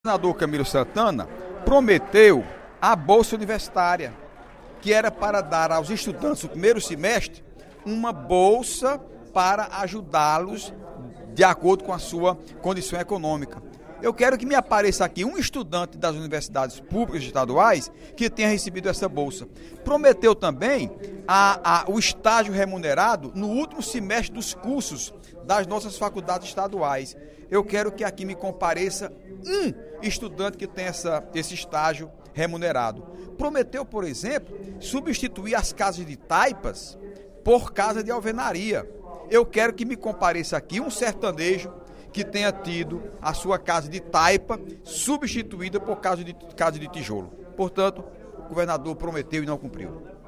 O governador Camilo Santana prometeu a bolsa universitária, que era para dar aos estudantes do primeiro semestre uma bolsa para ajudá-los de acordo com a sua condição econômica. Eu quero que me apareça aqui um estudante das universidades públicas estaduais que tenha recebido essa bolsa. Prometeu também o estágio remunerado no último semestre dos cursos das nossas faculdades estaduais. Eu quero que aqui me compareça um estudante que tenha esse estágio remunerado. Prometeu, por exemplo, substituir as casas de taipas por casa de alvenaria. Eu quero que me compareça aqui um sertanejo que tenha tido a sua casa de taipa substituída por casa de tijolo. Portanto, o governador prometeu e não cumpriu.